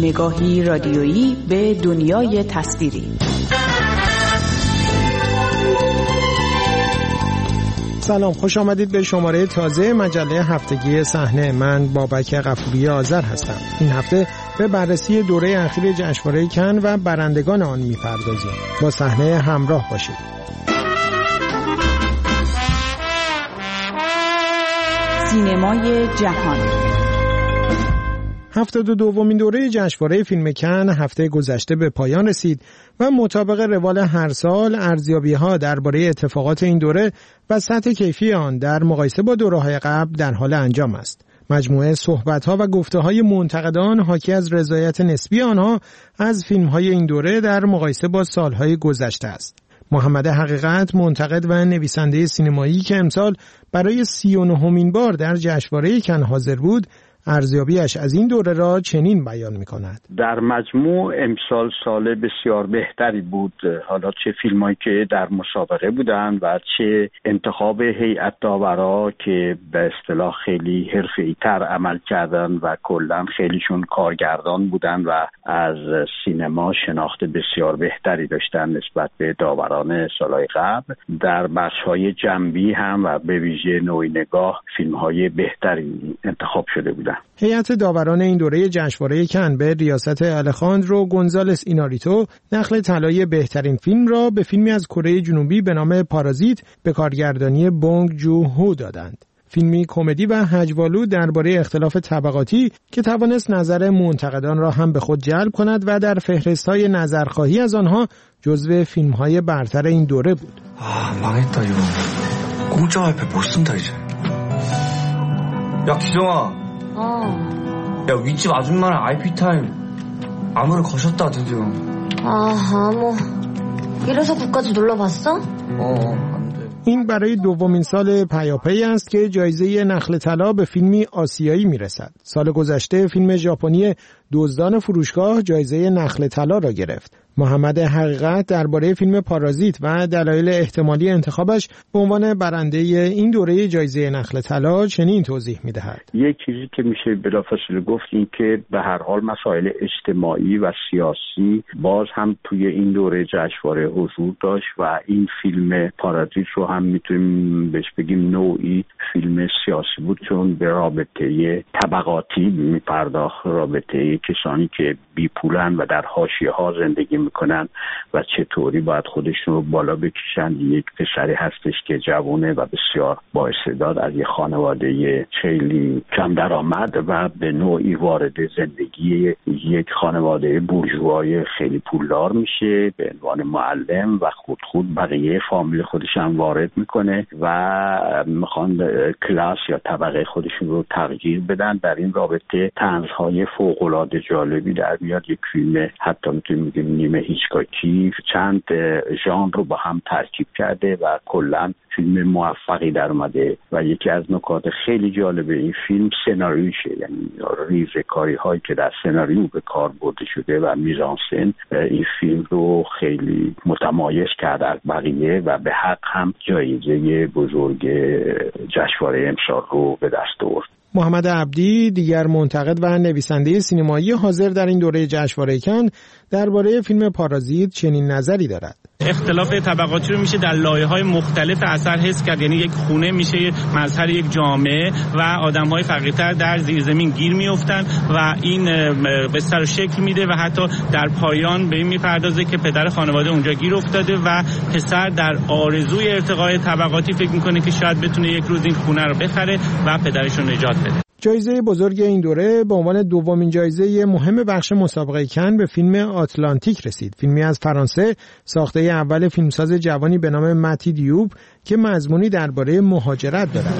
نگاهی رادیویی به دنیای تصویری. سلام، خوش آمدید به شماره تازه مجله هفتگی صحنه. من بابک غفوری آذر هستم. این هفته به بررسی دوره اخیر جشنواره کن و برندگان آن می‌پردازیم. با صحنه همراه باشید. سینمای جهان 72مین دوره جشنواره فیلم کن هفته گذشته به پایان رسید و مطابق روال هر سال ارزیابی‌ها درباره اتفاقات این دوره و سطح کیفی آن در مقایسه با دوره‌های قبل در حال انجام است. مجموعه صحبت‌ها و گفته‌های منتقدان حاکی از رضایت نسبی آنها از فیلم‌های این دوره در مقایسه با سال‌های گذشته است. محمد حقیقت، منتقد و نویسنده سینمایی که امسال برای 39مین بار در جشنواره کن حاضر بود، ارزیابیش از این دوره را چنین بیان می‌کند: در مجموع امسال سال بسیار بهتری بود، حالا چه فیلمایی که در مسابقه بودند و چه انتخاب هیئت داورا که به اصطلاح خیلی حرفه‌ای‌تر عمل کردن و کلاً خیلیشون کارگردان بودن و از سینما شناخت بسیار بهتری داشتن نسبت به داوران سالهای قبل. در بخش‌های جنبی هم و به ویژه نوعی نگاه فیلم‌های بهتری انتخاب شده بودند. هیئت داوران این دوره جشنواره کن به ریاست الخاندرو گونزالس ایناریتو نخل طلای بهترین فیلم را به فیلمی از کره جنوبی به نام پارازیت به کارگردانی بونگ جو هو دادند. فیلمی کمدی و هجوالو درباره اختلاف طبقاتی که توانست نظر منتقدان را هم به خود جلب کند و در فهرست‌های نظرخواهی از آنها جزو فیلم‌های برتر این دوره بود. 망했다 이거. 공짜 화폐 못 쓴다 이제. 야 기정아. 야 윗집 아줌마랑 IP 타임 암호를 거셨다 드디어. 암호. 이래서 국까지 눌러봤어? این برای دومین سال پیاپی است که جایزه نخل طلا به فیلمی آسیایی میرسد. سال گذشته فیلم ژاپنی دزدان فروشگاه جایزه نخل طلا را گرفت. محمد حقیقت درباره فیلم پارازیت و دلایل احتمالی انتخابش به عنوان برنده این دوره جایزه نخل طلا چنین توضیح می‌دهد: یک چیزی که میشه بلافاصله گفت این که به هر حال مسائل اجتماعی و سیاسی باز هم توی این دوره جشنواره حضور داشت و این فیلم پارازیت رو هم میتونیم بهش بگیم نوعی فیلم سیاسی بود، چون به رابطه طبقاتی میپرداخت، رابطه کسانی که بی پولن و در حاشیه‌ها زندگی میکنن و چطوری باید خودشون رو بالا بکشن. یک پسری هستش که جوونه و بسیار با استعداد از یک خانواده خیلی کم درآمد و به نوعی وارد زندگی یک خانواده بورژوای خیلی پولدار میشه به عنوان معلم و خود بقیه فامیل خودش هم وارد میکنه و میخوان کلاس یا طبقه خودشون رو تغییر بدن. در این رابطه طنزهای فوق‌العاده جالبی در میاد. یک فیلم حتی میتونیم بگیم نیمه هیچکاکی چند ژانر رو با هم ترکیب کرده و کلاً فیلم موفقی در اومده و یکی از نکات خیلی جالب این فیلم سناریوشه، یعنی ریزه‌کاری هایی که در سناریو به کار برده شده و میزانسن این فیلم رو خیلی متمایز کرده از بقیه و به حق هم جایزه بزرگ جشنواره امسال رو به دست آورد. محمد عبدی، دیگر منتقد و نویسنده سینمایی حاضر در این دوره جشنواره کن، درباره فیلم پارازیت چنین نظری دارد: اختلاف طبقاتی رو میشه در لایه‌های مختلف اثر حس کرد. یعنی یک خونه میشه مظهر یک جامعه و آدم‌های فقیرتر در زیرزمین گیر میافتن و این به سر شکل میده و حتی در پایان به این میپردازه که پدر خانواده اونجا گیر افتاده و پسر در آرزوی ارتقای طبقاتی فکر میکنه که شاید بتونه یک روز این خونه رو بخره و پدرش رو نجات بده. جایزه بزرگ این دوره به عنوان دومین جایزه مهم بخش مسابقه کن به فیلم آتلانتیک رسید. فیلمی از فرانسه ساخته اول فیلمساز جوانی به نام متی دیوب که مضمونی درباره مهاجرت دارد.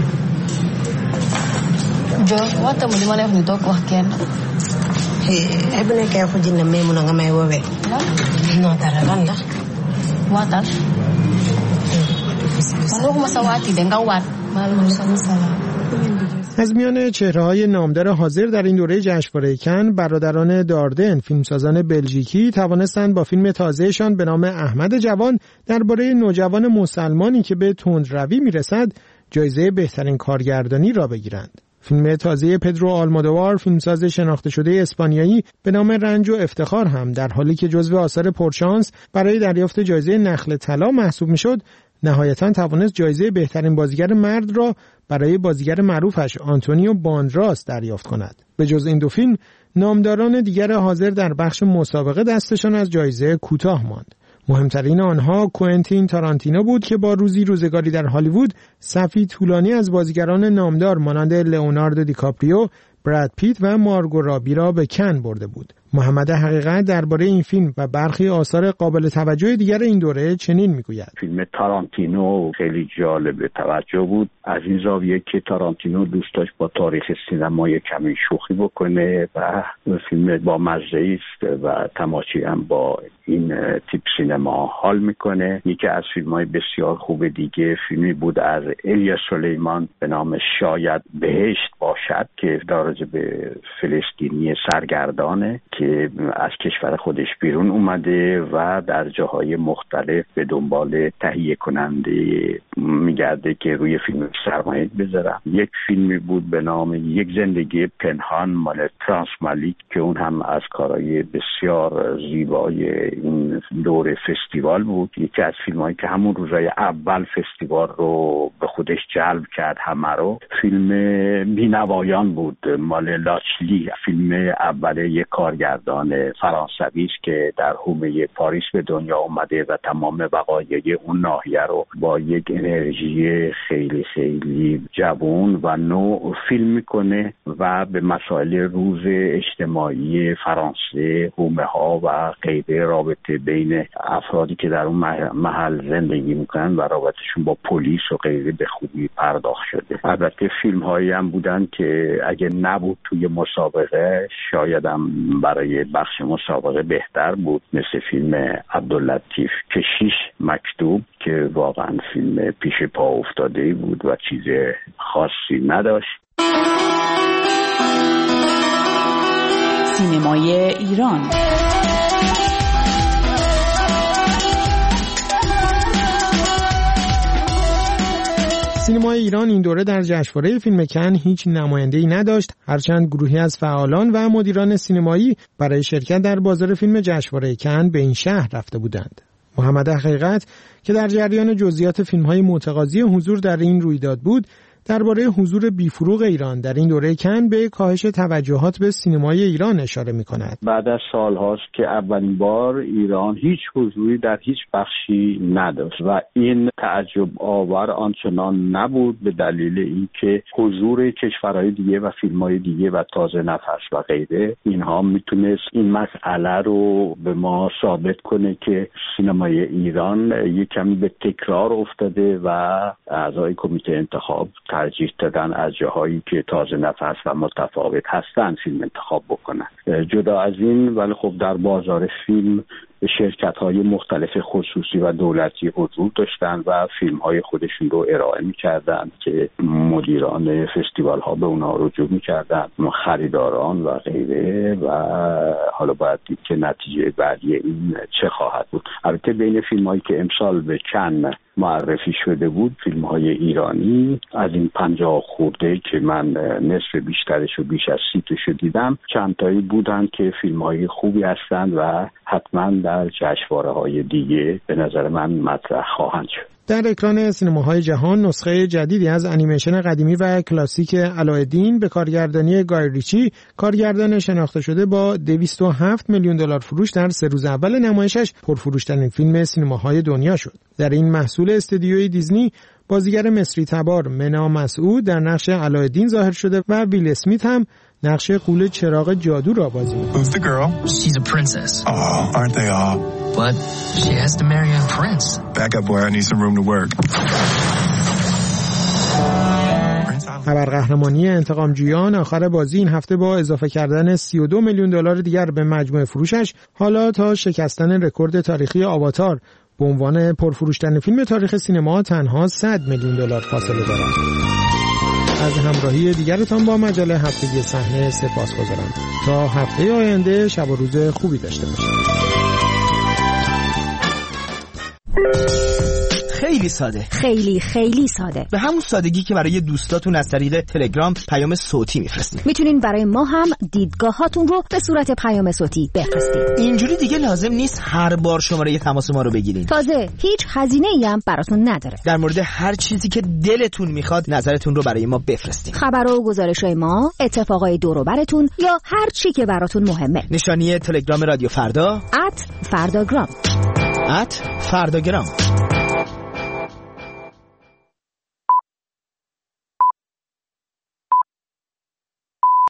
از میان چهره‌های نامدار حاضر در این دوره جشنواره کن، برادران داردن، فیلمسازان بلژیکی، توانستند با فیلم تازه‌شان به نام احمد جوان درباره نوجوان مسلمانی که به تندروی میرسد، جایزه بهترین کارگردانی را بگیرند. فیلم تازه پدرو آلمودوار، فیلمساز شناخته شده اسپانیایی به نام رنج و افتخار هم در حالی که جزو آثار پرشانس برای دریافت جایزه نخل طلا محسوب میشد، نهایتاً توانست جایزه بهترین بازیگر مرد را برای بازیگر معروفش آنتونیو باندراس دریافت کند. به جز این دو فیلم، نامداران دیگر حاضر در بخش مسابقه دستشان از جایزه کوتاه ماند. مهمترین آنها کوئنتین تارانتینو بود که با روزگاری در هالیوود صفی طولانی از بازیگران نامدار مانند لئوناردو دیکاپریو، براد پیت و مارگو رابی را به کن برده بود. محمد حقیقت درباره این فیلم و برخی آثار قابل توجه دیگر این دوره چنین میگوید: فیلم تارانتینو خیلی جالب توجه بود، از این زاویه که تارانتینو دوست داشت با تاریخ سینمای کمی شوخی بکنه و فیلم با مزه است و تماشاگر هم با این تیپ سینما حال میکنه. یکی از فیلم‌های بسیار خوب دیگه فیلمی بود از الیا سلیمان به نام شاید بهشت باشد که راجع به فلسطینی سرگردانه که از کشور خودش بیرون اومده و در جاهای مختلف به دنبال تهیه کننده میگرده که روی فیلم سرمایه بذارن. یک فیلمی بود به نام یک زندگی پنهان مال ترانس مالیک که اون هم از کارهای بسیار زیبای این دور فستیوال بود. یکی از فیلمایی که همون روزای اول فستیوال رو به خودش جلب کرد همه رو، فیلم بینوایان بود مال لاچلی، فیلم اول یک کارگردان فرانسوی است که در حومه پاریس به دنیا اومده و تمام وقایع اون ناحیه رو با یک انرژی خیلی خیلی جوان و نو فیلم میکنه و به مسائل روز اجتماعی فرانسه، حومه ها و غیره، رابطه بین افرادی که در اون محل زندگی میکنن و رابطهشون با پلیس و غیره به خوبی پرداخت شده. البته فیلم هایی هم بودن که اگه نبود توی مسابقه شاید هم برای بخش مسابقه بهتر بود، مثل فیلم عبداللطیف کشیش مکتوب که واقعا فیلم پیش پا افتاده بود و چیز خاصی نداشت. سینمای ایران. سینمای ایران این دوره در جشنواره فیلم کن هیچ نماینده‌ای نداشت، هرچند گروهی از فعالان و مدیران سینمایی برای شرکت در بازار فیلم جشنواره کن به این شهر رفته بودند. محمد حقیقت که در جریان جزئیات فیلم‌های متقاضی حضور در این رویداد بود، درباره حضور بیفروغ ایران در این دوره کن به کاهش توجهات به سینمای ایران اشاره می‌کند. بعد از سال‌هاست که اولین بار ایران هیچ حضوری در هیچ بخشی نداشت و این تعجب آور آنچنان نبود به دلیل اینکه حضور کشورهای دیگه و فیلم‌های دیگه و تازه نفس و غیره اینها میتونست این مسئله رو به ما ثابت کنه که سینمای ایران یک کمی به تکرار افتاده و اعضای کمیته انتخاب ترجیح دادن از جاهایی که تازه نفس و متفاوت هستن فیلم انتخاب بکنن. جدا از این ولی خب در بازار فیلم شرکت‌های مختلف خصوصی و دولتی حضور داشتن و فیلم‌های خودشون رو ارائه می‌کردن که مدیران فستیوال‌ها به اونها رجوع می‌کردن، خریداران و غیره، و حالا باید دید که نتیجه بعدی این چه خواهد بود. البته بین فیلم‌هایی که امسال به کن معرفی شده بود فیلم‌های ایرانی از این 50 خورده که من نصف بیشترش و بیش از 30 تاشو دیدم، چند تایی بودن که فیلم‌های خوبی هستن و حتما در جشنواره‌های دیگه به نظر من مطرح خواهند شد. در اکران سینماهای جهان نسخه جدیدی از انیمیشن قدیمی و کلاسیک علاءالدین به کارگردانی گای ریچی، کارگردان شناخته شده با 207 میلیون دلار فروش در 3 روز اول نمایشش، پرفروش‌ترین فیلم سینماهای دنیا شد. در این محصول استودیوی دیزنی بازیگر مصری تبار منا مسعود در نقش علاءالدین ظاهر شده و ویل اسمیت هم نقش غول چراغ جادو را بازی می‌کند. Who's the girl? She's a princess. Oh, aren't they all? But she has to marry a prince. Back up, boy. I need some room to work. خبرقهرمانی انتقامجویان آخر بازی این هفته با اضافه کردن 32 میلیون دلار دیگر به مجموع فروشش حالا تا شکستن رکورد تاریخی آواتار به عنوان پرفروش‌ترین فیلم تاریخ سینما تنها 100 میلیون دلار فاصله دارد. از همراهی دیگرتان با مجله هفتگی صحنه سپاسگزارم. تا هفته آینده شب و روز خوبی داشته باشید. خیلی ساده، خیلی خیلی ساده، به همون سادگی که برای دوستاتون از طریق تلگرام پیام صوتی میفرستید. میتونین برای ما هم دیدگاهاتون رو به صورت پیام صوتی بفرستید. اینجوری دیگه لازم نیست هر بار شماره تماس ما رو بگیرین. تازه هیچ هزینه‌ای هم براتون نداره. در مورد هر چیزی که دلتون میخواد نظرتون رو برای ما بفرستید. خبر و گزارش‌های ما، اتفاقای دور و براتون یا هر چی که براتون مهمه. نشانی تلگرام رادیو فردا @فرداگرام. @فرداگرام.